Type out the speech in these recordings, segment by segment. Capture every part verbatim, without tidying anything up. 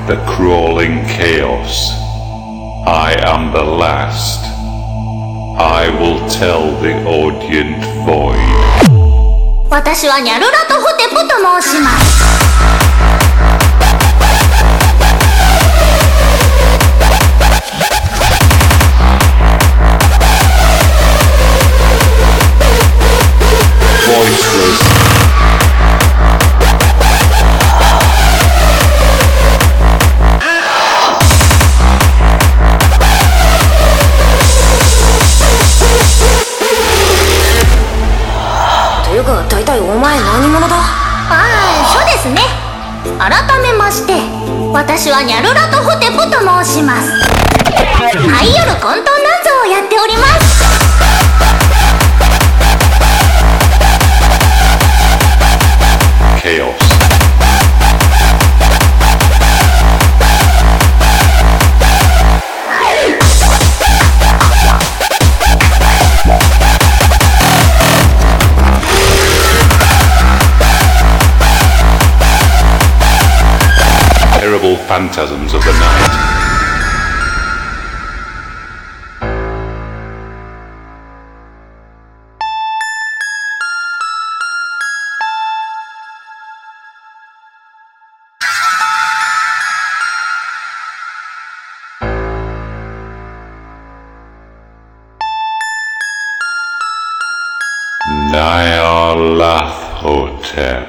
the crawling chaos. I am the last. I will tell the audient void. 私はニャルラトホテプと申します。 Voiceless. 大体お前何者だ？ ああ、そうですね。改めまして私はニャルラトホテプと申します。ハイヨル混沌なんぞをやっております。 ケオスPhantasms of the night. Nyarlathotep.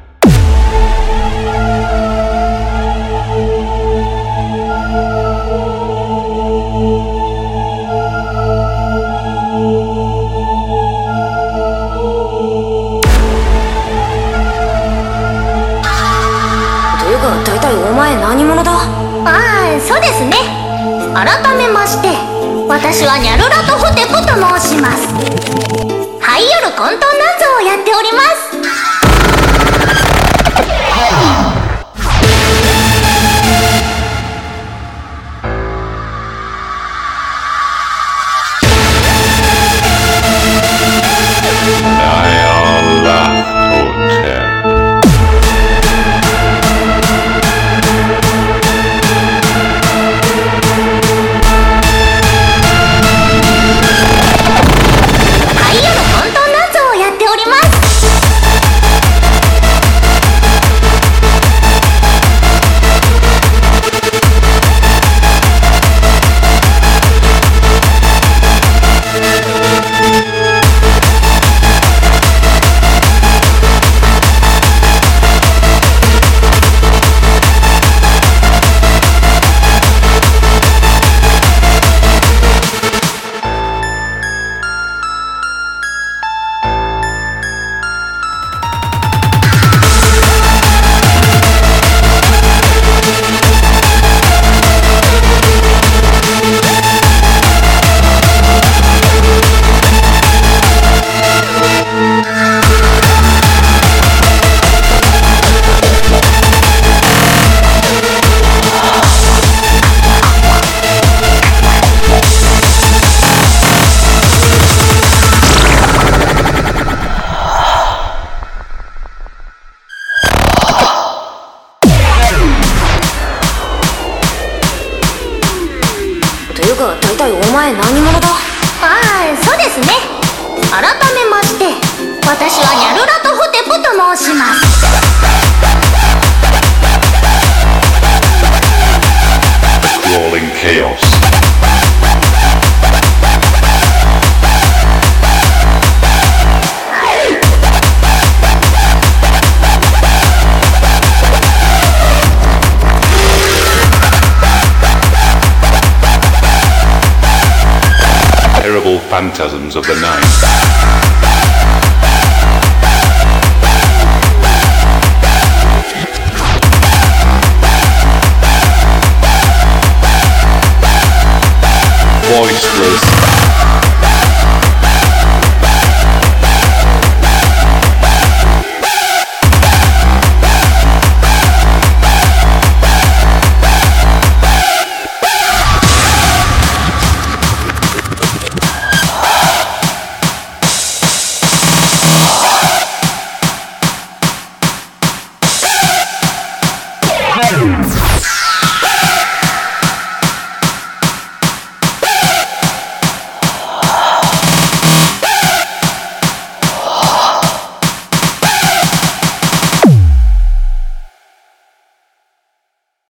大体お前何者だ？ ああ、そうですね。改めまして私はニャルラトホテプと申します。ハイヨル混沌なんぞをやっております。 大体お前何者だ？ ああ、そうですね。改めまして私はニャルラトホテプと申します。 Crawling chaos. Terrible phantasms of the night. Voiceless.